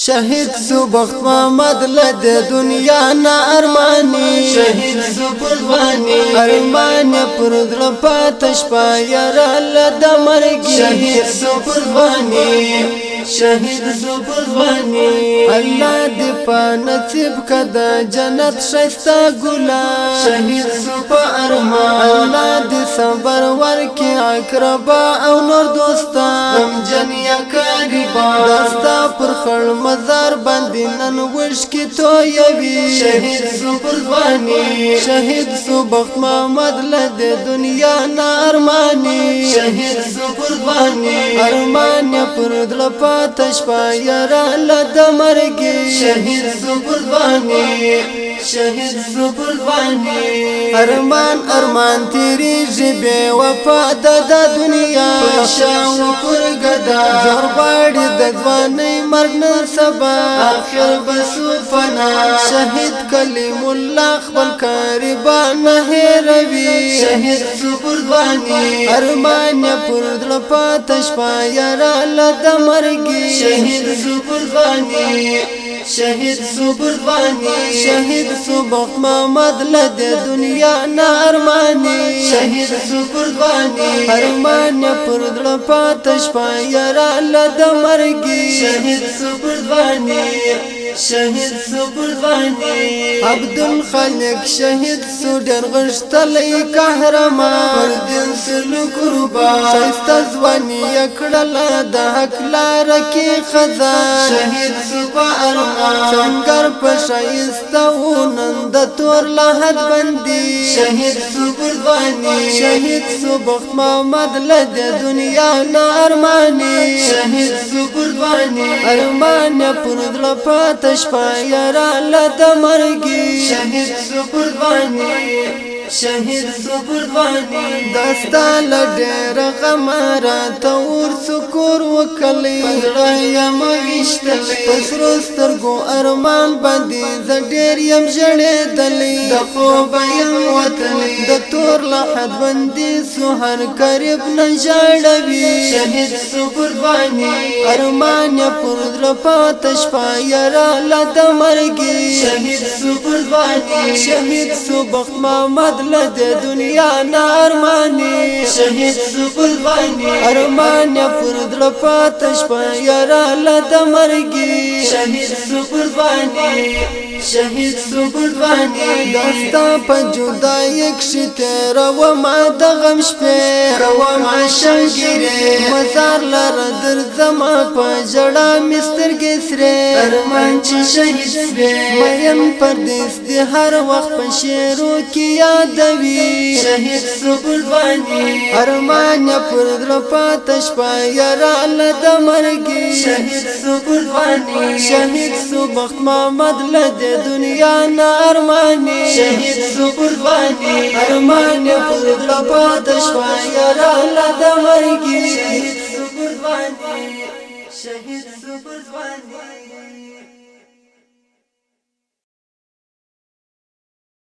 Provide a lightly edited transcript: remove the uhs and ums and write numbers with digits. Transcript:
شهید سو بخت محمد لد دنیا نا ارمانی شهید سو پروانی ارمان پر دل پاتش پایر لد مرگی شهید سو پروانی شهید سو پروانی الله دی پا نصیب کدا جنت شستا گلا شهید سو پا ارمان الله دی صبر ورکی اقربا او نور دوستا غمجن یا قریبا دستا پر خړ مزار باندې نن وش کی تو یوی شهید سو پروانی شهید سو بخت محمد لد دنیا نا ارمانی شهید سو پروانی ارمان پر دل پاتش پایر لد مرگی شهید سو پروانی شهید سو پروانی ارمان تیری جبه وفا د دنیا شاو پر گدا زور باڑی د ځواني مرګ نه سبا آخر بسو فنا شهید کلیم الله خپل قربان هروي شهید سو پروانی ارمان پر دل پاتش پایر لد مرگی شهید سو پروانی شهید سو پروانی شهید سو بخت محمد لد دنیا نا ارمانی شهید سو پروانی ارمان پر دل پاتش پایر لد مرگی شهید سو پروانی شهید سو پروانی عبدالخالق شهید سو ډېر غښتلی قهرمان پر دین سلو قربان ښایسته ځواني یې کړله د حق لاره کې خزان شهید سو په ارمان سنګر په ښایسته و نن د تور لحد بندي شهید سو پروانی شهید سو بخت محمد لد دنیا نا ارمانی شهید سو پروانی ارمان پر دل پاتش پایر لد مرگی شهید سو پروانی شهید سو پروانی دستا لډېر غمرا تور سکور وکلی رایم وشتلی پسرو سترګو ارمان باندې ز ډېر يم ژړېدلی د خوب یم وتلی د تور لحد باندې سحر قریب نه ژړوي شهید سو پروانی ارمان پر دل پاتش پایر لد مرگی شهید سو پروانی شهید سو بخت محمد لد دنیا نا ارمانی شهید سو پروانی ارمان پر دل پاتش پایر لد مرگی شهید سو پروانی شهید سو پروانی دستا په جدای کښې تېروه ما د غم شپې کوم عاشقګیرې مزار لره درځمه په ژړا مې سترګې سرې ارمان چې شهید سوې مین پردیس دې هر وخت په شعرو کې یادوي شهید سو پروانی ارمان پر دل پاتش پایر لد مرگی شهید سو پروانی شهید سو بخت محمد لد دنیا نا ارمانی شهید سو پروانی ارمان پر دل پاتش پایر لد مرگی شهید سو پروانی شهید سو پروانی